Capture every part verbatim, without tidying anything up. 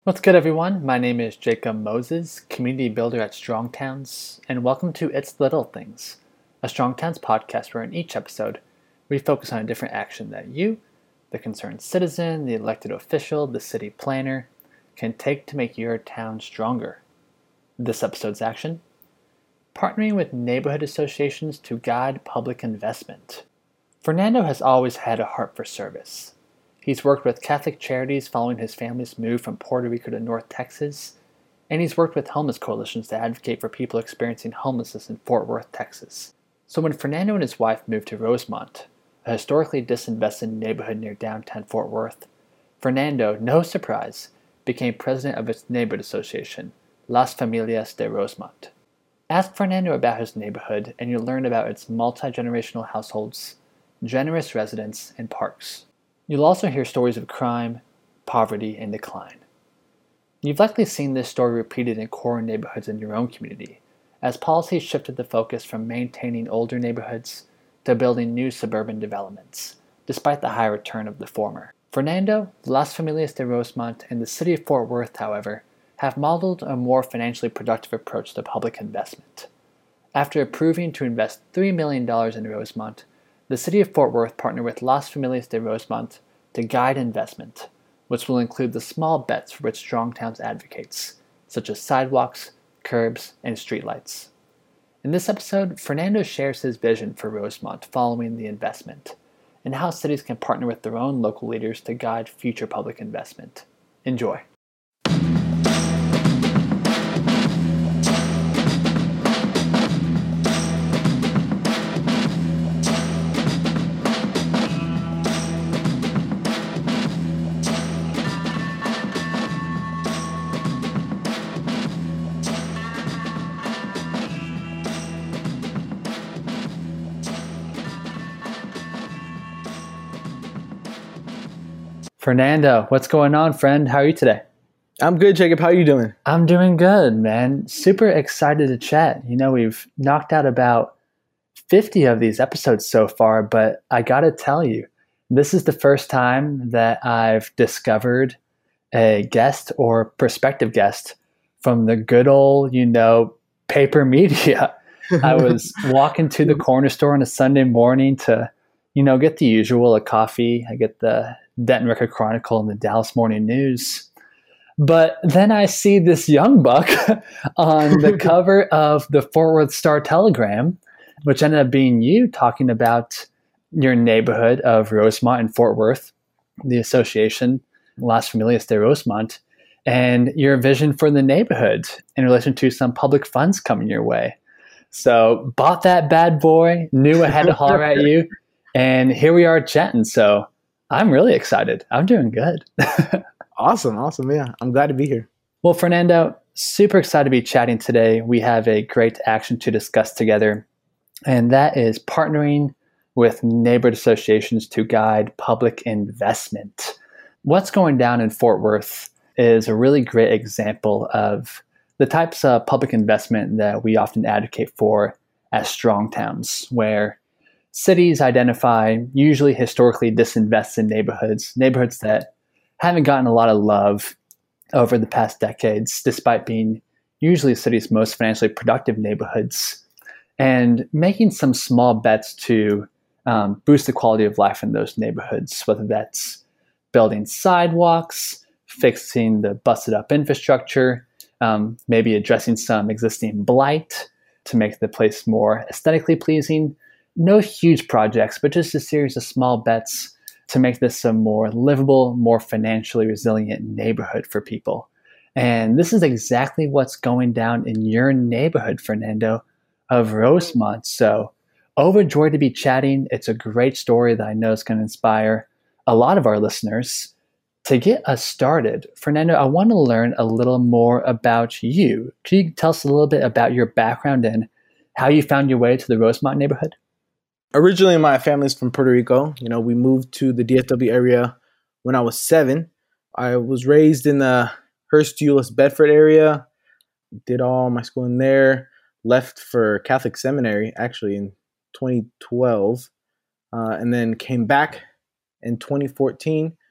What's good, everyone? My name is Jacob Moses, community builder at Strong Towns, and welcome to It's the Little Things, a Strong Towns podcast where in each episode we focus on a different action that you, the concerned citizen, the elected official, the city planner, can take to make your town stronger. This episode's action: partnering with neighborhood associations to guide public investment. Fernando has always had a heart for service. He's worked with Catholic Charities following his family's move from Puerto Rico to North Texas, and he's worked with homeless coalitions to advocate for people experiencing homelessness in Fort Worth, Texas. So when Fernando and his wife moved to Rosemont, a historically disinvested neighborhood near downtown Fort Worth, Fernando, no surprise, became president of its neighborhood association, Las Familias de Rosemont. Ask Fernando about his neighborhood and you'll learn about its multi-generational households, generous residents, and parks. You'll also hear stories of crime, poverty, and decline. You've likely seen this story repeated in core neighborhoods in your own community, as policies shifted the focus from maintaining older neighborhoods to building new suburban developments, despite the high return of the former. Fernando, Las Familias de Rosemont, and the city of Fort Worth, however, have modeled a more financially productive approach to public investment. After approving to invest three million dollars in Rosemont, the city of Fort Worth partnered with Las Familias de Rosemont to guide investment, which will include the small bets for which Strong Towns advocates, such as sidewalks, curbs, and streetlights. In this episode, Fernando shares his vision for Rosemont following the investment, and how cities can partner with their own local leaders to guide future public investment. Enjoy. Fernando, what's going on, friend? How are you today? I'm good, Jacob. How are you doing? I'm doing good, man. Super excited to chat. You know, we've knocked out about fifty of these episodes so far, but I gotta tell you, this is the first time that I've discovered a guest or prospective guest from the good old, you know, paper media. I was walking to the corner store on a Sunday morning to, you know, get the usual, a coffee. I get the Denton Record Chronicle and the Dallas Morning News. But then I see this young buck on the cover of the Fort Worth Star-Telegram, which ended up being you talking about your neighborhood of Rosemont and Fort Worth, the association, Las Familias de Rosemont, and your vision for the neighborhood in relation to some public funds coming your way. So bought that bad boy, knew I had to holler at you, and here we are chatting. So I'm really excited. I'm doing good. Awesome. Awesome. Yeah. I'm glad to be here. Well, Fernando, super excited to be chatting today. We have a great action to discuss together, and that is partnering with neighborhood associations to guide public investment. What's going down in Fort Worth is a really great example of the types of public investment that we often advocate for as Strong Towns, where cities identify usually historically disinvested neighborhoods, neighborhoods that haven't gotten a lot of love over the past decades, despite being usually the city's most financially productive neighborhoods, and making some small bets to um, boost the quality of life in those neighborhoods, whether that's building sidewalks, fixing the busted up infrastructure, um, maybe addressing some existing blight to make the place more aesthetically pleasing. No huge projects, but just a series of small bets to make this a more livable, more financially resilient neighborhood for people. And this is exactly what's going down in your neighborhood, Fernando, of Rosemont. So overjoyed to be chatting. It's a great story that I know is going to inspire a lot of our listeners. To get us started, Fernando, I want to learn a little more about you. Can you tell us a little bit about your background and how you found your way to the Rosemont neighborhood? Originally, my family's from Puerto Rico. You know, we moved to the D F W area when I was seven. I was raised in the Hearst Euless Bedford area, did all my schooling there, left for Catholic seminary actually in twenty twelve, uh, and then came back in twenty fourteen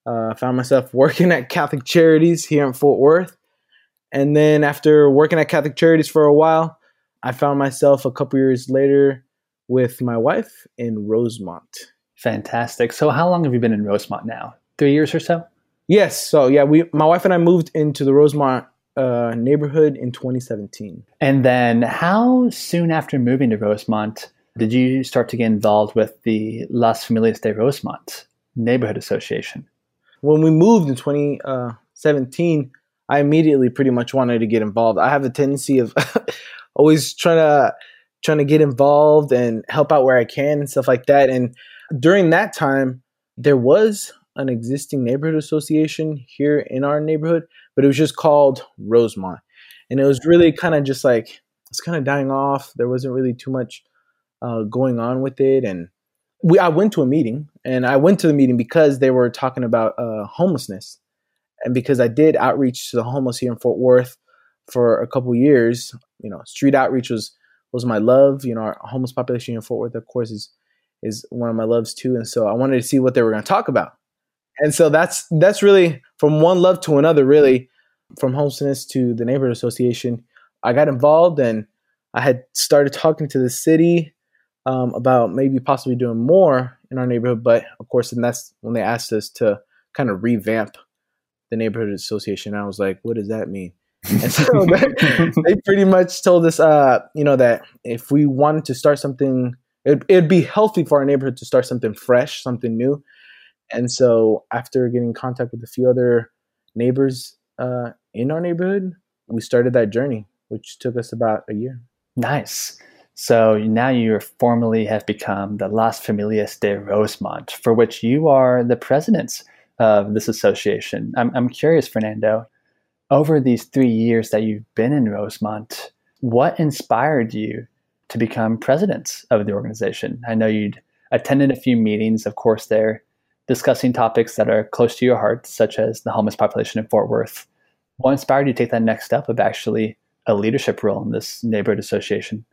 Uh, I found myself working at Catholic Charities here in Fort Worth. And then after working at Catholic Charities for a while, I found myself a couple years later with my wife in Rosemont. Fantastic. So how long have you been in Rosemont now? Three years or so? Yes. So yeah, we, my wife and I moved into the Rosemont uh, neighborhood in twenty seventeen. And then how soon after moving to Rosemont did you start to get involved with the Las Familias de Rosemont Neighborhood Association? When we moved in twenty seventeen, I immediately pretty much wanted to get involved. I have a tendency of always trying to trying to get involved and help out where I can and stuff like that. And during that time, there was an existing neighborhood association here in our neighborhood, but it was just called Rosemont. And it was really kind of just like, it's kind of dying off. There wasn't really too much uh, going on with it. And we, I went to a meeting, and I went to the meeting because they were talking about uh, homelessness. And because I did outreach to the homeless here in Fort Worth for a couple years, you know, street outreach was, was my love. You know, our homeless population here in Fort Worth, of course, is, is one of my loves too. And so I wanted to see what they were going to talk about. And so that's that's really from one love to another, really, from homelessness to the neighborhood association. I got involved, and I had started talking to the city um, about maybe possibly doing more in our neighborhood. But of course, and that's when they asked us to kind of revamp the neighborhood association. I was like, what does that mean? And so they, they pretty much told us, uh, you know, that if we wanted to start something, it, it'd be healthy for our neighborhood to start something fresh, something new. And so after getting in contact with a few other neighbors uh, in our neighborhood, we started that journey, which took us about a year. Nice. So now you formally have become the Las Familias de Rosemont, for which you are the president of this association. I'm, I'm curious, Fernando, over these three years that you've been in Rosemont, what inspired you to become president of the organization? I know you'd attended a few meetings, of course, there, discussing topics that are close to your heart, such as the homeless population in Fort Worth. What inspired you to take that next step of actually a leadership role in this neighborhood association?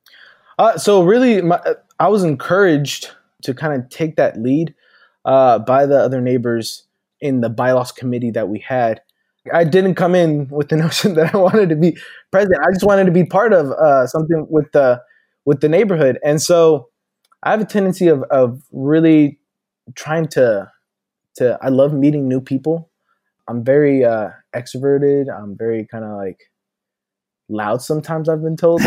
Uh, so really, my, I was encouraged to kind of take that lead uh, by the other neighbors in the bylaws committee that we had. I didn't come in with the notion that I wanted to be president. I just wanted to be part of uh, something with the with the neighborhood. And so I have a tendency of of really trying to to. I love meeting new people. I'm very uh, extroverted. I'm very kind of like loud sometimes, I've been told.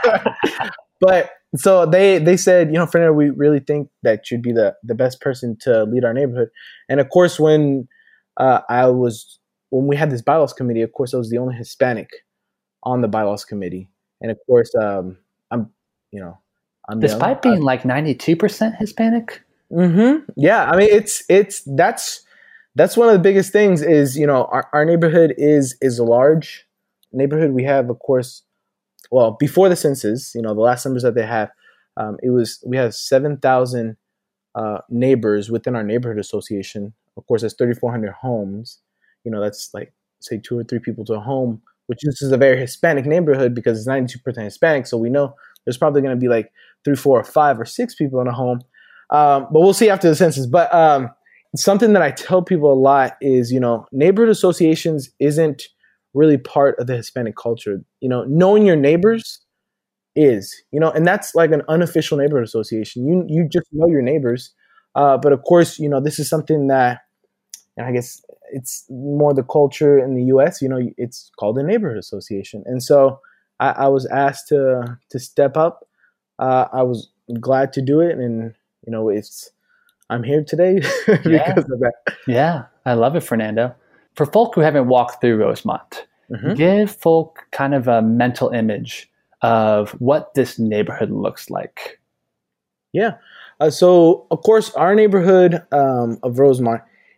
But so they they said, you know, Fernando, we really think that you'd be the, the best person to lead our neighborhood. And of course, when uh, I was when we had this bylaws committee, of course, I was the only Hispanic on the bylaws committee. And of course, um, I'm, you know, I'm despite young. being uh, like ninety-two percent Hispanic. Mm-hmm. Yeah, I mean, it's it's that's that's one of the biggest things is, you know, our, our neighborhood is is a large neighborhood. We have, of course, well, before the census, you know, the last numbers that they have, um, it was we have seven thousand uh, neighbors within our neighborhood association. Of course, that's thirty-four hundred homes. You know, that's like, say, two or three people to a home, which this is a very Hispanic neighborhood because it's ninety-two percent Hispanic. So we know there's probably going to be like three, four, or five, or six people in a home. Um, but we'll see after the census. But um, something that I tell people a lot is, you know, neighborhood associations isn't really part of the Hispanic culture. You know, knowing your neighbors is, you know, and that's like an unofficial neighborhood association. You you just know your neighbors. Uh, but of course, you know, this is something that, and I guess it's more the culture in the U S, you know, it's called a neighborhood association. And so I, I was asked to to step up. Uh, I was glad to do it. And, you know, it's, I'm here today because yeah. of that. Yeah, I love it, Fernando. For folk who haven't walked through Rosemont, mm-hmm. give folk kind of a mental image of what this neighborhood looks like. Yeah. Uh, so, of course, our neighborhood um, of Rosemont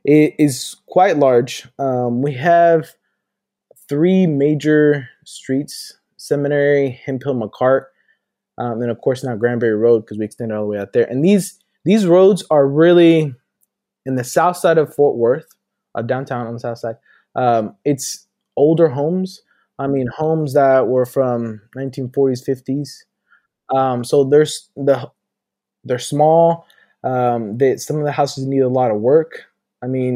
is quite large. Um, we have three major streets: Seminary, Hemphill, McCart, um, and of course now Granbury Road because we extended all the way out there. And these these roads are really in the south side of Fort Worth, uh, downtown on the south side. Um, it's older homes. I mean, homes that were from nineteen forties, fifties. Um, so there's the they're small. Um, they, some of the houses need a lot of work. I mean,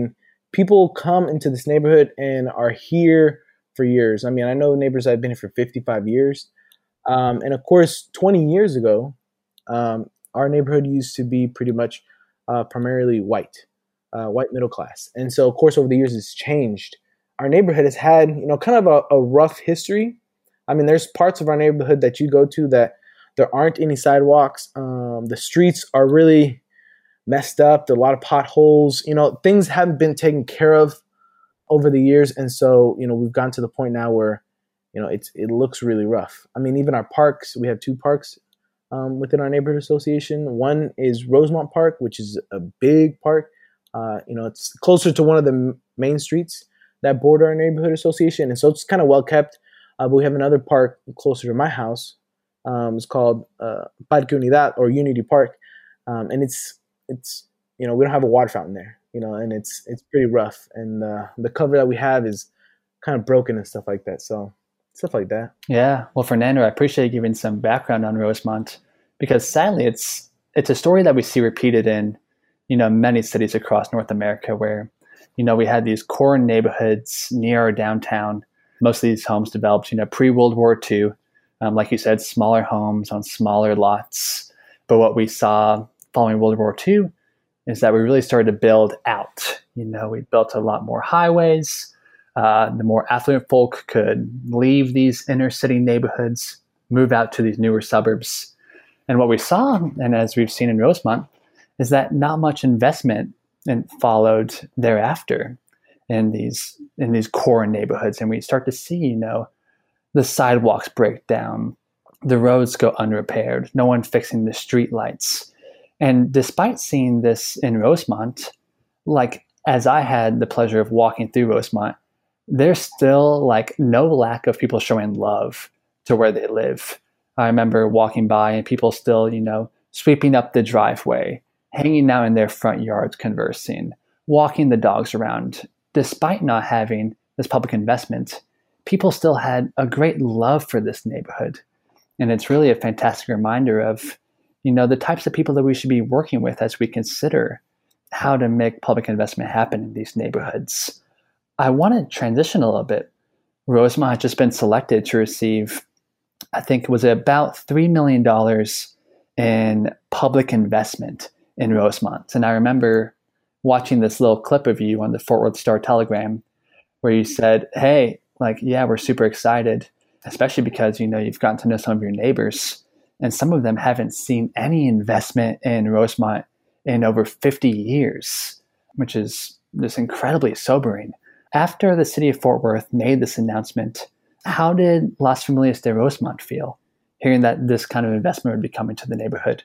people come into this neighborhood and are here for years. I mean, I know neighbors that have been here for fifty-five years. Um, and of course, twenty years ago, um, our neighborhood used to be pretty much uh, primarily white, uh, white middle class. And so, of course, over the years, it's changed. Our neighborhood has had, you know, kind of a, a rough history. I mean, there's parts of our neighborhood that you go to that there aren't any sidewalks. Um, the streets are really messed up. There are a lot of potholes. You know, things haven't been taken care of over the years. And so, you know, we've gotten to the point now where, you know, it's it looks really rough. I mean, even our parks, we have two parks um, within our neighborhood association. One is Rosemont Park, which is a big park. Uh, you know, it's closer to one of the m- main streets that border our neighborhood association. And so it's kind of well kept. Uh, but we have another park closer to my house. Um, it's called uh, Parque Unidad or Unity Park. Um, and it's, it's, you know, we don't have a water fountain there, you know, and it's, it's pretty rough. And uh, the cover that we have is kind of broken and stuff like that. So stuff like that. Yeah. Well, Fernando, I appreciate you giving some background on Rosemont, because sadly it's, it's a story that we see repeated in, you know, many cities across North America where, you know, we had these core neighborhoods near our downtown. Most of these homes developed, you know, pre-World War Two. Um, like you said, smaller homes on smaller lots. But what we saw following World War Two is that we really started to build out. You know, we built a lot more highways. Uh, the more affluent folk could leave these inner city neighborhoods, move out to these newer suburbs. And what we saw, and as we've seen in Rosemont, is that not much investment and followed thereafter in these in these core neighborhoods. And we start to see, you know, the sidewalks break down, the roads go unrepaired, no one fixing the street lights. And despite seeing this in Rosemont, like as I had the pleasure of walking through Rosemont, there's still like no lack of people showing love to where they live. I remember walking by and people still, you know, sweeping up the driveway, hanging out in their front yards, conversing, walking the dogs around. Despite not having this public investment, people still had a great love for this neighborhood. And it's really a fantastic reminder of, you know, the types of people that we should be working with as we consider how to make public investment happen in these neighborhoods. I want to transition a little bit. Rosemont has just been selected to receive, I think it was about three million dollars in public investment in Rosemont. And I remember watching this little clip of you on the Fort Worth Star-Telegram where you said, hey, like, yeah, we're super excited, especially because, you know, you've gotten to know some of your neighbors and some of them haven't seen any investment in Rosemont in over fifty years, which is just incredibly sobering. After the city of Fort Worth made this announcement, how did Las Familias de Rosemont feel hearing that this kind of investment would be coming to the neighborhood?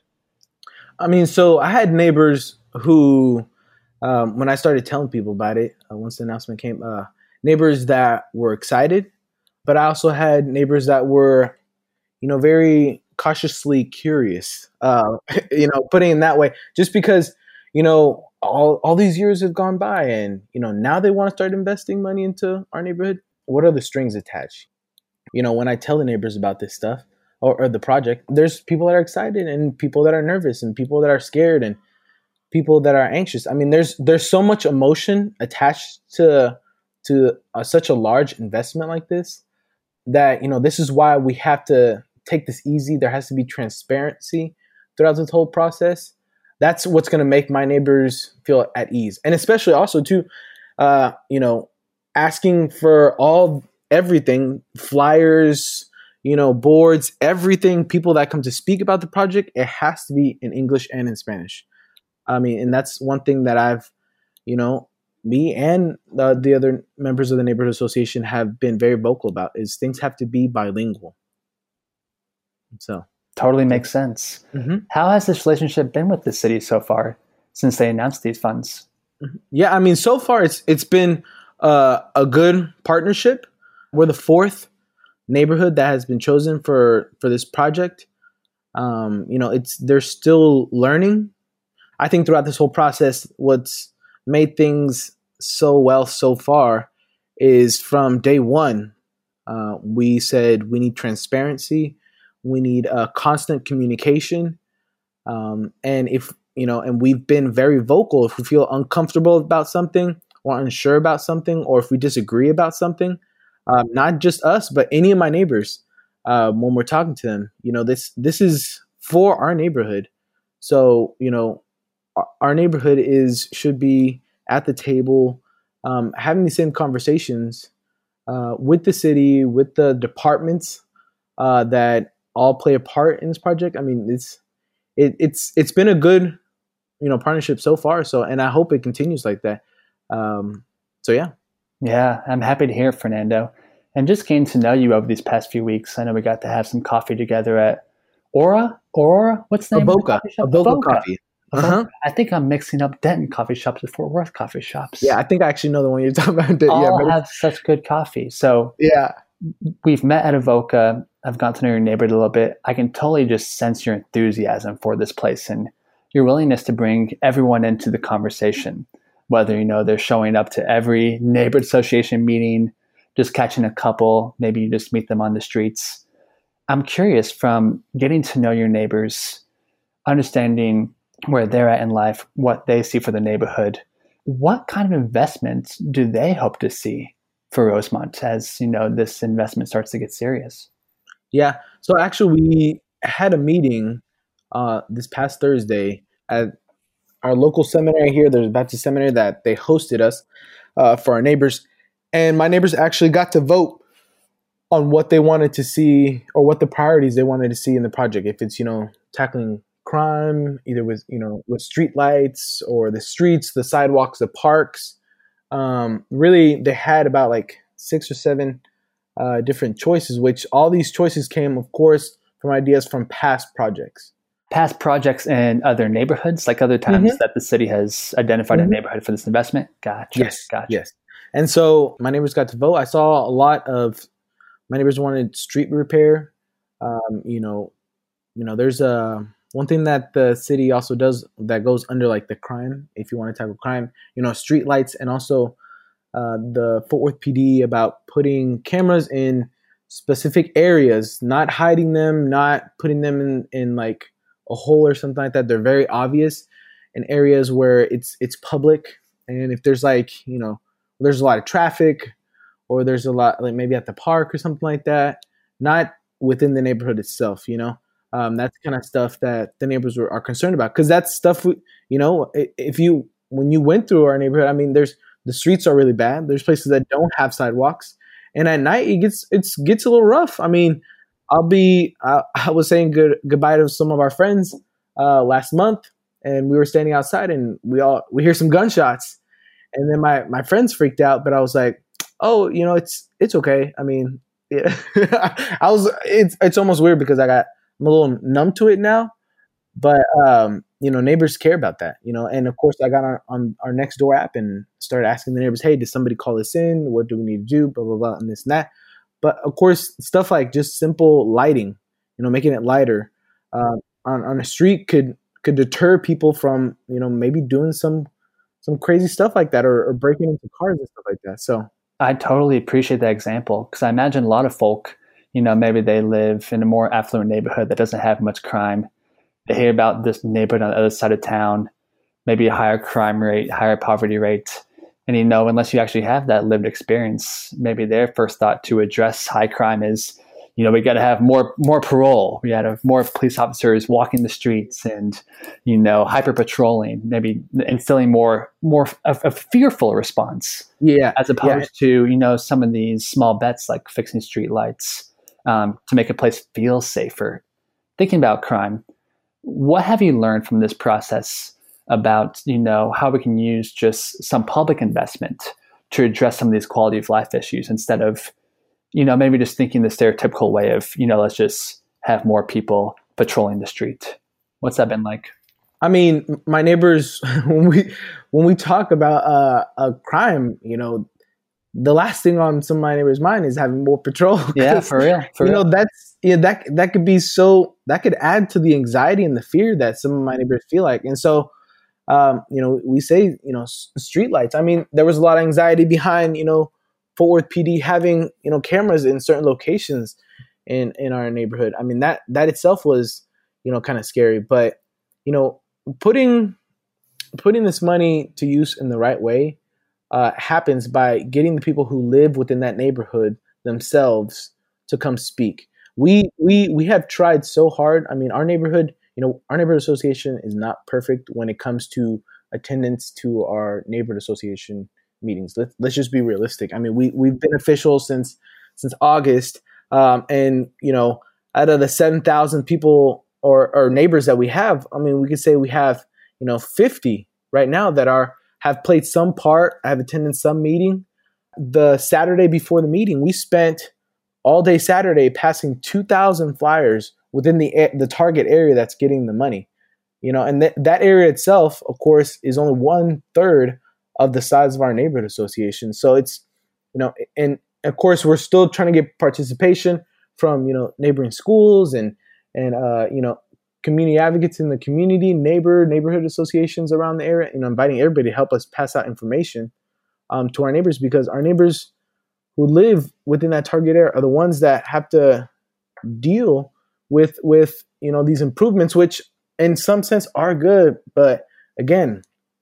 I mean, so I had neighbors who, um, when I started telling people about it, uh, once the announcement came, uh, neighbors that were excited, but I also had neighbors that were, you know, very cautiously curious, uh, you know, putting it that way, just because, you know, all, all these years have gone by and, you know, now they want to start investing money into our neighborhood. What are the strings attached? You know, when I tell the neighbors about this stuff or, or the project, there's people that are excited and people that are nervous and people that are scared and people that are anxious. I mean, there's there's so much emotion attached to to uh, such a large investment like this that, you know, this is why we have to take this easy. There has to be transparency throughout this whole process. That's what's going to make my neighbors feel at ease. And especially also too, uh, you know, asking for all, everything, flyers, you know, boards, everything, people that come to speak about the project, it has to be in English and in Spanish. I mean, and that's one thing that I've, you know, me and the, the other members of the neighborhood association have been very vocal about is things have to be bilingual. So totally makes sense. Mm-hmm. How has this relationship been with the city so far since they announced these funds? Yeah, I mean, so far it's it's been uh, a good partnership. We're the fourth neighborhood that has been chosen for for this project. Um, you know, it's they're still learning. I think throughout this whole process, what's made things so well so far is from day one, uh, we said we need transparency, we need uh, constant communication, um, and if you know, and we've been very vocal. If we feel uncomfortable about something, or unsure about something, or if we disagree about something, um, not just us, but any of my neighbors, uh, when we're talking to them, you know, this this is for our neighborhood. So, you know, our, our neighborhood is should be at the table, um, having the same conversations uh, with the city, with the departments uh, that all play a part in this project. I mean, it's it, it's it's been a good, you know, partnership so far. So, and I hope it continues like that. Um, so yeah. Yeah, I'm happy to hear, Fernando. And just getting to know you over these past few weeks, I know we got to have some coffee together at Aura. Aura? What's the name of the Avoca, coffee shop? Avoca Coffee. Uh-huh. Avoca. I think I'm mixing up Denton coffee shops with Fort Worth coffee shops. Yeah, I think I actually know the one you're talking about. All yeah, but have such good coffee. So yeah, we've met at Avoca. I've gotten to know your neighborhood a little bit. I can totally just sense your enthusiasm for this place and your willingness to bring everyone into the conversation, whether, you know, they're showing up to every neighborhood association meeting, just catching a couple, maybe you just meet them on the streets. I'm curious, from getting to know your neighbors, understanding where they're at in life, what they see for the neighborhood, what kind of investments do they hope to see for Rosemont as, you know, this investment starts to get serious? yeah. So actually, we had a meeting uh, this past Thursday at our local seminary here. There's a Baptist seminary that they hosted us uh, for our neighbors, and my neighbors actually got to vote on what they wanted to see or what the priorities they wanted to see in the project. If it's, you know, tackling crime, either with, you know, with street lights or the streets, the sidewalks, the parks. Um, really, they had about like six or seven uh, different choices, which all these choices came, of course, from ideas from past projects. Past projects in other neighborhoods, like other times Mm-hmm. that the city has identified Mm-hmm. a neighborhood for this investment? Gotcha. Yes, Gotcha. yes. And so my neighbors got to vote. I saw a lot of my neighbors wanted street repair. Um, you know, you know, there's a one thing that the city also does that goes under like the crime. If you want to tackle crime, you know, street lights, and also uh, the Fort Worth P D about putting cameras in specific areas, not hiding them, not putting them in, in like a hole or something like that. They're very obvious in areas where it's it's public, and if there's like, you know, there's a lot of traffic, or there's a lot like maybe at the park or something like that, not within the neighborhood itself, you know. Um, that's kind of stuff that the neighbors were, are concerned about, because that's stuff we, you know, if you when you went through our neighborhood, I mean, there's the streets are really bad. There's places that don't have sidewalks, and at night it gets it's gets a little rough. I mean, I'll be I, I was saying good goodbye to some of our friends uh, last month, and we were standing outside, and we all we hear some gunshots, and then my my friends freaked out, but I was like, oh, you know, it's it's okay. I mean, yeah. I was it's it's almost weird because I got I'm a little numb to it now, but um, you know, neighbors care about that, you know. And of course, I got on, on our Nextdoor app and started asking the neighbors, hey, did somebody call us in? What do we need to do? Blah blah blah, and this and that. But of course, stuff like just simple lighting, you know, making it lighter uh, on on a street could could deter people from, you know, maybe doing some some crazy stuff like that, or, or breaking into cars and stuff like that. So I totally appreciate that example, because I imagine a lot of folk, you know, maybe they live in a more affluent neighborhood that doesn't have much crime. They hear about this neighborhood on the other side of town, maybe a higher crime rate, higher poverty rate. And, you know, unless you actually have that lived experience, maybe their first thought to address high crime is, you know, we got to have more more parole. We got to have more police officers walking the streets and, you know, hyper patrolling, maybe instilling more more of a fearful response. yeah, As opposed yeah. to, you know, some of these small bets like fixing street lights um, to make a place feel safer. Thinking about crime, what have you learned from this process about, you know, how we can use just some public investment to address some of these quality of life issues instead of, you know, maybe just thinking the stereotypical way of, you know, let's just have more people patrolling the street? What's that been like? I mean, my neighbors, when we when we talk about uh, a crime, you know, the last thing on some of my neighbors' mind is having more patrol. Yeah, for real. For you real. know, that's yeah, that that could be so that could add to the anxiety and the fear that some of my neighbors feel like. And so, um, you know, we say, you know, streetlights. I mean, there was a lot of anxiety behind, you know, Fort Worth P D having, you know, cameras in certain locations in in our neighborhood. I mean, that that itself was, you know, kind of scary. But, you know, putting putting this money to use in the right way uh, happens by getting the people who live within that neighborhood themselves to come speak. We we we have tried so hard. I mean, our neighborhood, you know, our neighborhood association is not perfect when it comes to attendance to our neighborhood association meetings. Let's let's just be realistic. I mean, we we've been official since since August, um, and you know, out of the seven thousand people or, or neighbors that we have, I mean, we could say we have you know fifty right now that are have played some part, have attended some meeting. The Saturday before the meeting, we spent all day Saturday passing two thousand flyers within the the target area that's getting the money. You know, and th- that area itself, of course, is only one third of the size of our neighborhood association. So it's, you know, and of course, we're still trying to get participation from, you know, neighboring schools and, and uh, you know, community advocates in the community, neighbor, neighborhood associations around the area, you know, inviting everybody to help us pass out information um, to our neighbors, because our neighbors who live within that target area are the ones that have to deal with, with, you know, these improvements, which in some sense are good. But again,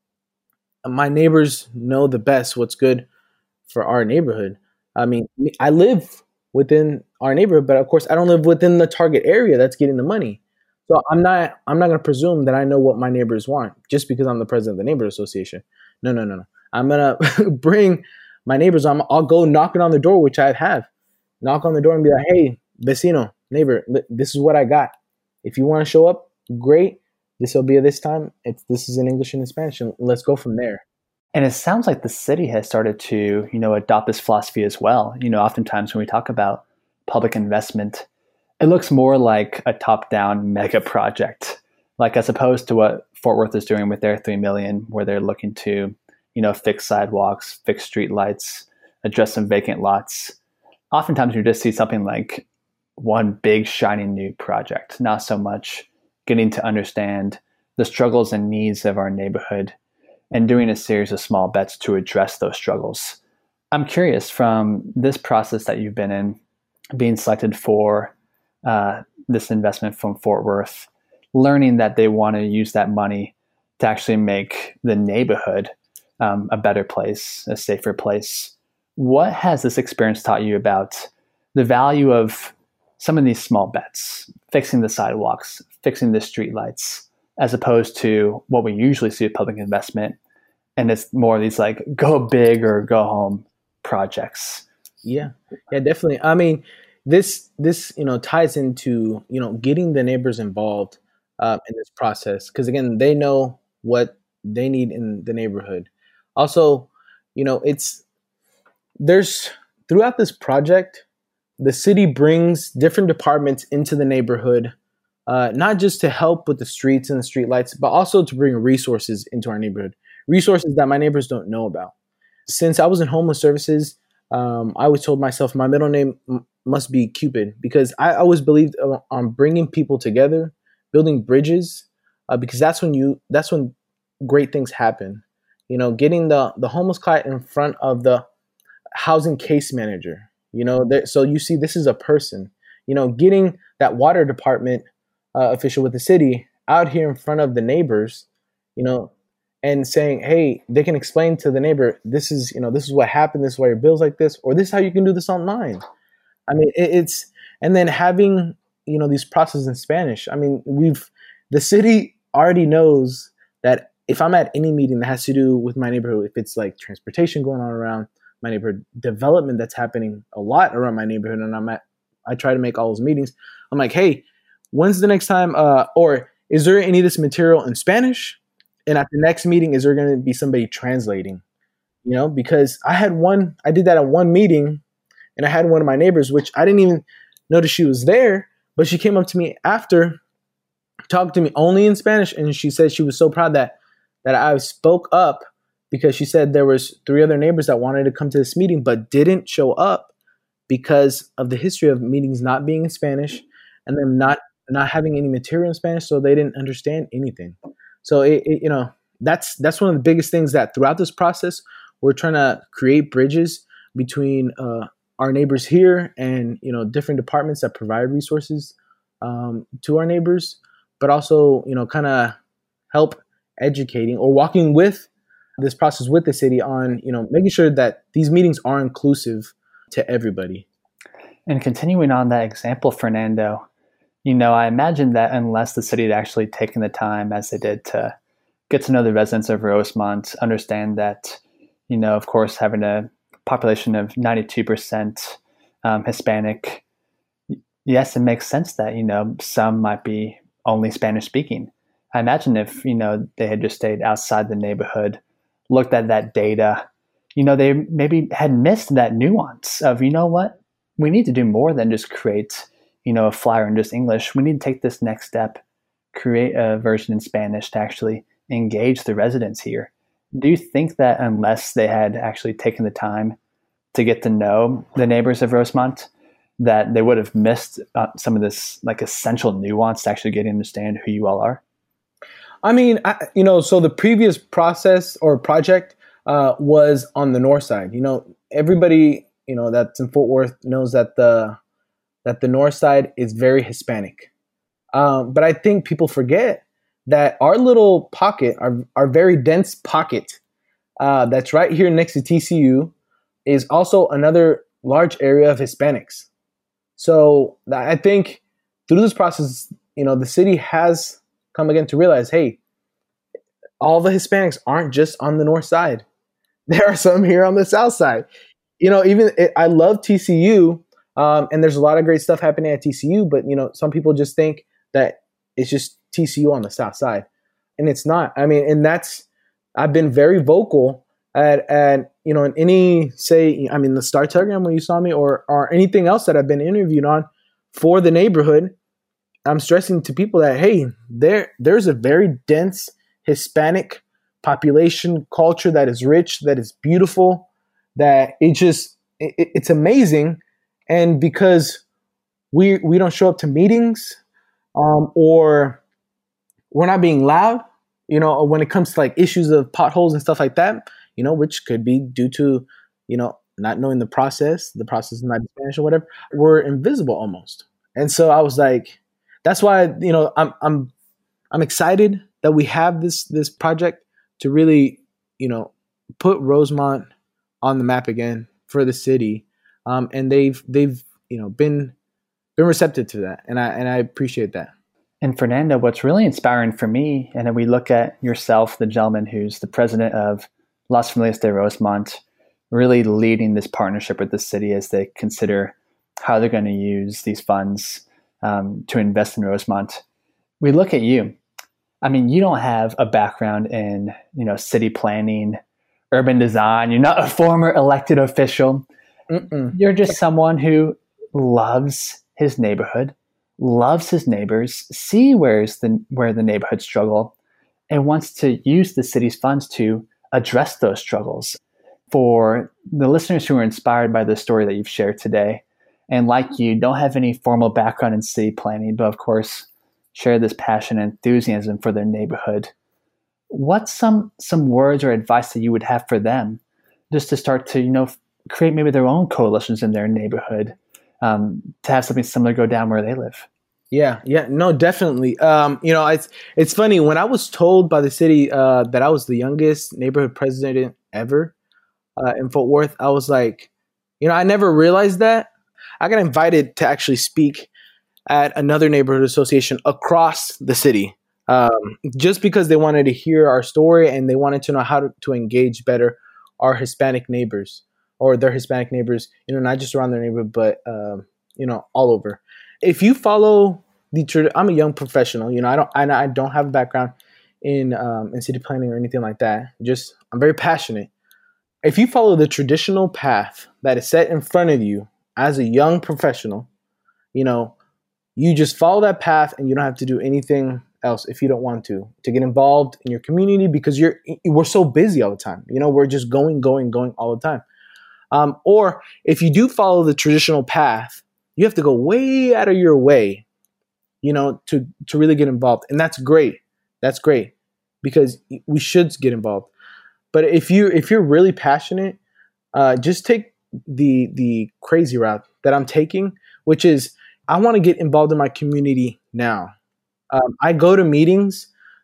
my neighbors know the best what's good for our neighborhood. I mean, I live within our neighborhood, but of course I don't live within the target area that's getting the money. So I'm not, I'm not going to presume that I know what my neighbors want just because I'm the president of the neighborhood association. No, no, no, no. I'm going to bring my neighbors. I'm, I'll go knocking on the door, which I have. Knock on the door and be like, hey, vecino, neighbor, this is what I got. If you want to show up, great. This will be at this time. It's, this is in English and in Spanish, and let's go from there. And it sounds like the city has started to, you know, adopt this philosophy as well. You know, oftentimes when we talk about public investment, it looks more like a top-down mega project, like as opposed to what Fort Worth is doing with their three million dollars, where they're looking to, you know, fix sidewalks, fix street lights, address some vacant lots. Oftentimes you just see something like one big shining new project, not so much getting to understand the struggles and needs of our neighborhood and doing a series of small bets to address those struggles. I'm curious, from this process that you've been in, being selected for uh, this investment from Fort Worth, learning that they want to use that money to actually make the neighborhood um, a better place, a safer place. What has this experience taught you about the value of some of these small bets, fixing the sidewalks, fixing the streetlights, as opposed to what we usually see with public investment? And it's more of these like go big or go home projects. Yeah, yeah, definitely. I mean, this, this, you know, ties into, you know, getting the neighbors involved uh, in this process. Because again, they know what they need in the neighborhood. Also, you know, it's, there's, throughout this project, the city brings different departments into the neighborhood, uh, not just to help with the streets and the street lights, but also to bring resources into our neighborhood, resources that my neighbors don't know about. Since I was in homeless services, um, I always told myself my middle name m- must be Cupid, because I always believed on bringing people together, building bridges, uh, because that's when you, that's when great things happen. You know, getting the, the homeless client in front of the housing case manager, you know, there, so you see, this is a person, you know, getting that water department uh, official with the city out here in front of the neighbors, you know, and saying, hey, they can explain to the neighbor, this is, you know, this is what happened. This is why your bill's like this, or this is how you can do this online. I mean, it, it's, and then having, you know, these processes in Spanish. I mean, we've, the city already knows that if I'm at any meeting that has to do with my neighborhood, if it's like transportation going on around my neighborhood, development that's happening a lot around my neighborhood, and I'm at, I try to make all those meetings. I'm like, hey, when's the next time, uh, or is there any of this material in Spanish? And at the next meeting, is there going to be somebody translating? You know, because I had one, I did that at one meeting, and I had one of my neighbors, which I didn't even notice she was there, but she came up to me after, talked to me only in Spanish, and she said she was so proud that that I spoke up, because she said there was three other neighbors that wanted to come to this meeting but didn't show up because of the history of meetings not being in Spanish and them not not having any material in Spanish, so they didn't understand anything. So it, it, you know, that's that's one of the biggest things that throughout this process we're trying to create bridges between uh, our neighbors here and, you know, different departments that provide resources um, to our neighbors, but also, you know, kind of help educating or walking with this process with the city on, you know, making sure that these meetings are inclusive to everybody. And continuing on that example, Fernando, you know, I imagine that unless the city had actually taken the time as they did to get to know the residents of Rosemont, understand that, you know, of course, having a population of ninety-two percent um, Hispanic, yes, it makes sense that, you know, some might be only Spanish speaking. I imagine if, you know, they had just stayed outside the neighborhood, looked at that data, you know, they maybe had missed that nuance of, you know what, we need to do more than just create, you know, a flyer in just English. We need to take this next step, create a version in Spanish to actually engage the residents here. Do you think that unless they had actually taken the time to get to know the neighbors of Rosemont, that they would have missed uh, some of this like essential nuance to actually get to understand who you all are? I mean, I, you know, so the previous process or project uh, was on the north side. You know, everybody, you know, that's in Fort Worth knows that the that the north side is very Hispanic. Um, but I think people forget that our little pocket, our, our very dense pocket uh, that's right here next to T C U is also another large area of Hispanics. So I think through this process, you know, the city has come again to realize, hey, all the Hispanics aren't just on the north side. There are some here on the south side. You know, even it, I love T C U, um, and there's a lot of great stuff happening at T C U, but, you know, some people just think that it's just T C U on the south side, and it's not. I mean, and that's, I've been very vocal at, at you know, in any, say, I mean, the Star Telegram when you saw me, or or anything else that I've been interviewed on for the neighborhood, I'm stressing to people that, hey, there there's a very dense Hispanic population culture that is rich, that is beautiful, that it just, it, it's amazing. And because we we don't show up to meetings, um, or we're not being loud, you know, when it comes to like issues of potholes and stuff like that, you know, which could be due to, you know, not knowing the process, the process is not in Spanish or whatever, we're invisible almost. And so I was like, that's why, you know, I'm I'm I'm excited that we have this this project to really, you know, put Rosemont on the map again for the city, um, and they've they've you know been been receptive to that, and I and I appreciate that. And Fernando, what's really inspiring for me, and then we look at yourself, the gentleman who's the president of Las Familias de Rosemont, really leading this partnership with the city as they consider how they're going to use these funds um, to invest in Rosemont. We look at you. I mean, you don't have a background in, you know, city planning, urban design. You're not a former elected official. Mm-mm. You're just someone who loves his neighborhood, loves his neighbors, see where's the where the neighborhoods struggle, and wants to use the city's funds to address those struggles. For the listeners who are inspired by the story that you've shared today, and like you, don't have any formal background in city planning, but of course, share this passion and enthusiasm for their neighborhood, what's some some words or advice that you would have for them just to start to, you know, create maybe their own coalitions in their neighborhood, um, to have something similar go down where they live? Yeah, yeah, no, definitely. Um, you know, it's it's funny, when I was told by the city uh, that I was the youngest neighborhood president ever uh, in Fort Worth, I was like, you know, I never realized that. I got invited to actually speak at another neighborhood association across the city, um, just because they wanted to hear our story and they wanted to know how to, to engage better our Hispanic neighbors, or their Hispanic neighbors, you know, not just around their neighborhood, but, um, you know, all over. If you follow the, I'm a young professional, you know, I don't, I, I don't have a background in, um, in city planning or anything like that. Just, I'm very passionate. If you follow the traditional path that is set in front of you as a young professional, you know, you just follow that path and you don't have to do anything else if you don't want to, to get involved in your community, because you're, we're so busy all the time. You know, we're just going, going, going all the time. Um, or if you do follow the traditional path, you have to go way out of your way, you know, to, to really get involved. And that's great. That's great, because we should get involved. But if you, if you're really passionate, uh, just take the, the crazy route that I'm taking, which is, I want to get involved in my community now. Um, I go to meetings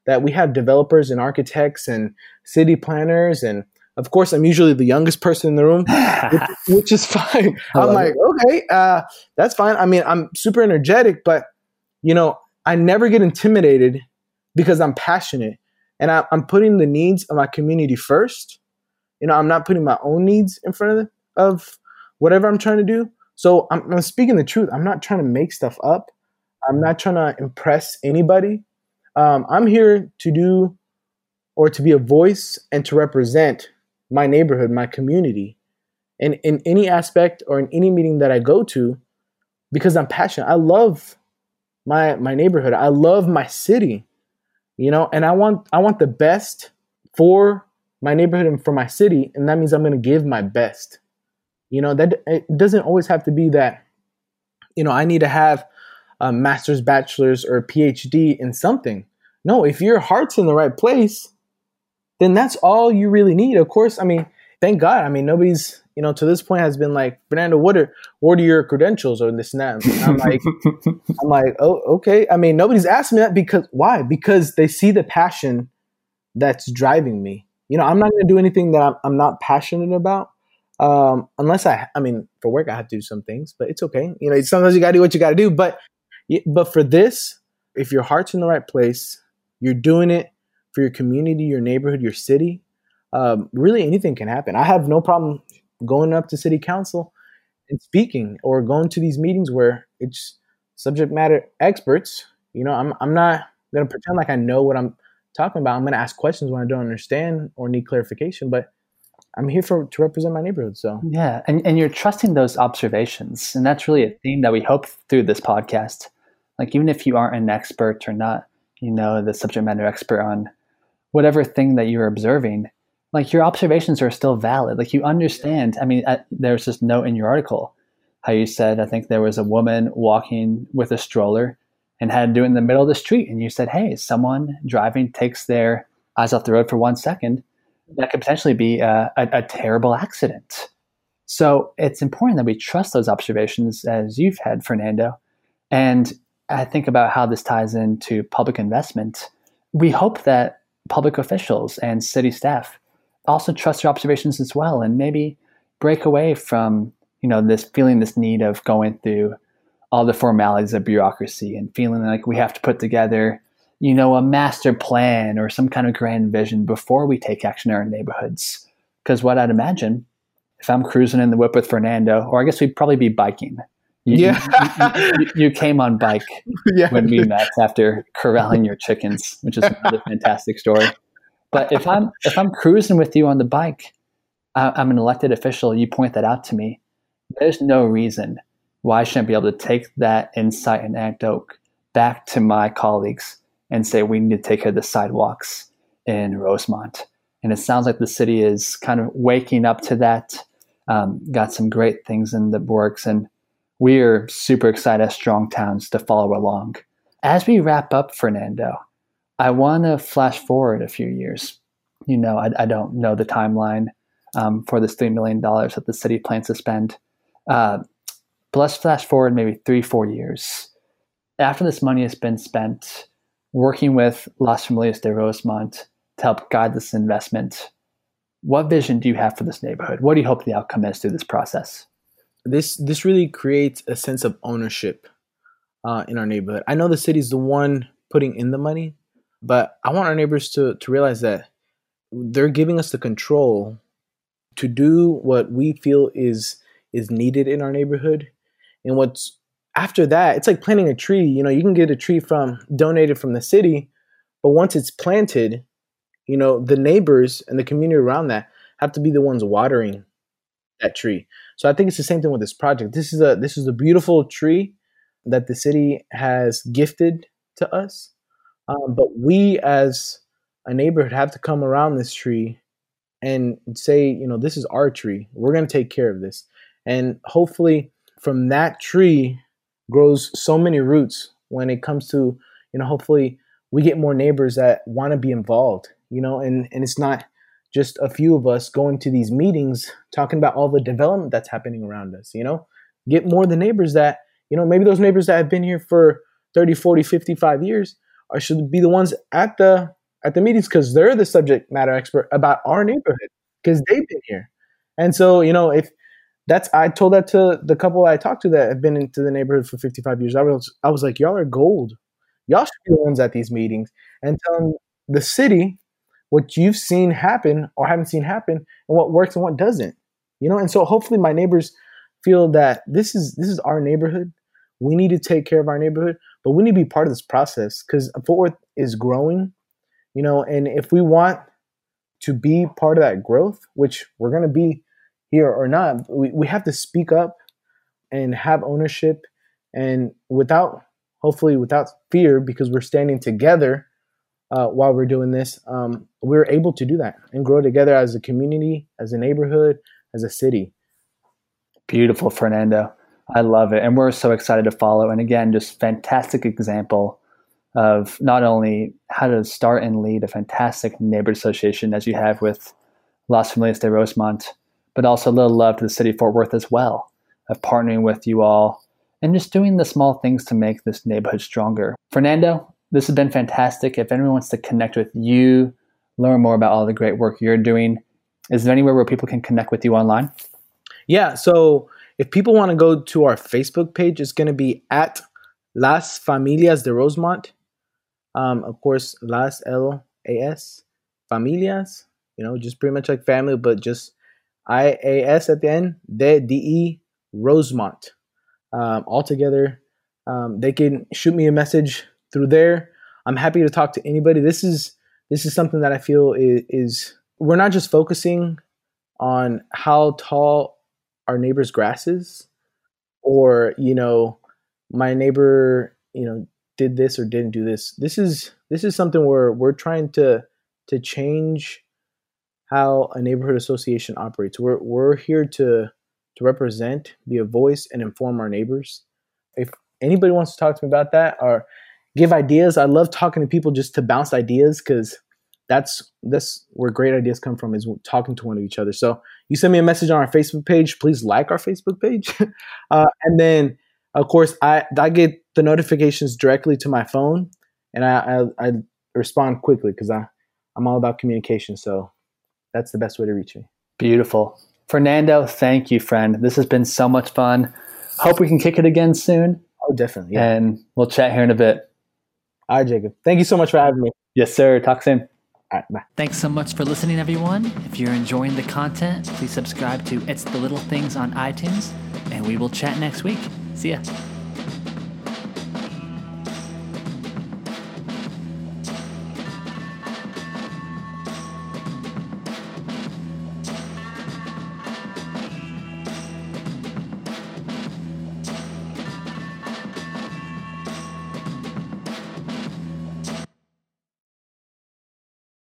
that we have developers and architects and city planners, and of course, I'm usually the youngest person in the room, which, which is fine. I'm like, it. okay, uh, that's fine. I mean, I'm super energetic, but you know, I never get intimidated because I'm passionate, and I, I'm putting the needs of my community first. You know, I'm not putting my own needs in front of the, of whatever I'm trying to do. So I'm, I'm speaking the truth. I'm not trying to make stuff up. I'm not trying to impress anybody. Um, I'm here to do or to be a voice and to represent my neighborhood, my community, and in any aspect or in any meeting that I go to, because I'm passionate. I love my my neighborhood. I love my city, you know, and I want I want the best for my neighborhood and for my city, and that means I'm going to give my best. You know, that it doesn't always have to be that, you know, I need to have a master's, bachelor's, or a P H D in something. No, if your heart's in the right place, then that's all you really need. Of course, I mean, thank God. I mean, nobody's, you know, to this point has been like, Fernando, what are what are your credentials or this and that? And I'm like, I'm like, oh, okay. I mean, nobody's asked me that because why? Because they see the passion that's driving me. You know, I'm not going to do anything that I'm, I'm not passionate about. Um, unless I, I mean, for work, I have to do some things, but it's okay. You know, sometimes you got to do what you got to do. But, but for this, if your heart's in the right place, you're doing it for your community, your neighborhood, your city. Um, really, anything can happen. I have no problem going up to city council and speaking, or going to these meetings where it's subject matter experts. You know, I'm, I'm not going to pretend like I know what I'm talking about. I'm going to ask questions when I don't understand or need clarification, but I'm here for to represent my neighborhood. So yeah, and, and you're trusting those observations, and that's really a theme that we hope through this podcast. Like, even if you aren't an expert or not, you know, the subject matter expert on whatever thing that you're observing, like, your observations are still valid. Like, you understand. I mean, I, there's this note in your article how you said, I think there was a woman walking with a stroller and had to do it in the middle of the street, and you said, hey, someone driving takes their eyes off the road for one second. That could potentially be a, a, a terrible accident. So it's important that we trust those observations, as you've had, Fernando. And I think about how this ties into public investment. We hope that public officials and city staff also trust your observations as well, and maybe break away from, you know, this feeling, this need of going through all the formalities of bureaucracy and feeling like we have to put together, you know, a master plan or some kind of grand vision before we take action in our neighborhoods. Because what I'd imagine, if I'm cruising in the whip with Fernando, or I guess we'd probably be biking. You, yeah, you, you, you came on bike yeah. when we met after corralling your chickens, which is another fantastic story. But if I'm if I'm cruising with you on the bike, I, I'm an elected official. You point that out to me. There's no reason why I shouldn't be able to take that insight and anecdote back to my colleagues and say, we need to take care of the sidewalks in Rosemont. And it sounds like the city is kind of waking up to that, um, got some great things in the works, and we're super excited as Strong Towns to follow along. As we wrap up, Fernando, I want to flash forward a few years. You know, I, I don't know the timeline um, for this three million dollars that the city plans to spend. Uh, but let's flash forward maybe three, four years. After this money has been spent, working with Las Familias de Rosemont to help guide this investment, what vision do you have for this neighborhood? What do you hope the outcome is through this process? This this really creates a sense of ownership uh, in our neighborhood. I know the city's the one putting in the money, but I want our neighbors to, to realize that they're giving us the control to do what we feel is is needed in our neighborhood. And what's after that, it's like planting a tree. You know, you can get a tree from donated from the city, but once it's planted, you know, the neighbors and the community around that have to be the ones watering that tree. So I think it's the same thing with this project. This is a this is a beautiful tree that the city has gifted to us, um, but we as a neighborhood have to come around this tree and say, you know, this is our tree. We're going to take care of this, and hopefully from that tree grows so many roots when it comes to, you know, hopefully we get more neighbors that want to be involved, you know, and, and it's not just a few of us going to these meetings talking about all the development that's happening around us, you know, get more of the neighbors that, you know, maybe those neighbors that have been here for thirty, forty, fifty-five years are should be the ones at the at the meetings because they're the subject matter expert about our neighborhood because they've been here. And so, you know, if that's, I told that to the couple I talked to that have been into the neighborhood for fifty-five years. I was, I was like, y'all are gold. Y'all should be the ones at these meetings and telling the city what you've seen happen or haven't seen happen and what works and what doesn't, you know? And so hopefully my neighbors feel that this is, this is our neighborhood. We need to take care of our neighborhood, but we need to be part of this process because Fort Worth is growing, you know, and if we want to be part of that growth, which we're going to be here or not, we, we have to speak up and have ownership and without, hopefully without fear, because we're standing together uh, while we're doing this, um, we're able to do that and grow together as a community, as a neighborhood, as a city. Beautiful, Fernando. I love it. And we're so excited to follow. And again, just fantastic example of not only how to start and lead a fantastic neighborhood association as you have with Las Familias de Rosemont, but also a little love to the city of Fort Worth as well, of partnering with you all and just doing the small things to make this neighborhood stronger. Fernando, this has been fantastic. If anyone wants to connect with you, learn more about all the great work you're doing, is there anywhere where people can connect with you online? Yeah, so if people want to go to our Facebook page, it's going to be at Las Familias de Rosemont. Um, of course, Las L A S, Familias, you know, just pretty much like family, but just I A S at the end, de, D E, Rosemont. Um, all together, um, they can shoot me a message through there. I'm happy to talk to anybody. This is this is something that I feel is, is we're not just focusing on how tall our neighbor's grass is, or, you know, my neighbor, you know, did this or didn't do this. This is this is something where we're trying to to change how a neighborhood association operates. We're we're here to to represent, be a voice, and inform our neighbors. If anybody wants to talk to me about that or give ideas, I love talking to people just to bounce ideas because that's that's where great ideas come from, is talking to one of each other. So you send me a message on our Facebook page. Please like our Facebook page. uh, and then, of course, I, I get the notifications directly to my phone, and I, I, I respond quickly because I'm all about communication. So that's the best way to reach me. Beautiful. Fernando, thank you, friend. This has been so much fun. Hope we can kick it again soon. Oh, definitely. Yeah. And we'll chat here in a bit. All right, Jacob. Thank you so much for having me. Yes, sir. Talk soon. All right, bye. Thanks so much for listening, everyone. If you're enjoying the content, please subscribe to It's the Little Things on iTunes, and we will chat next week. See ya.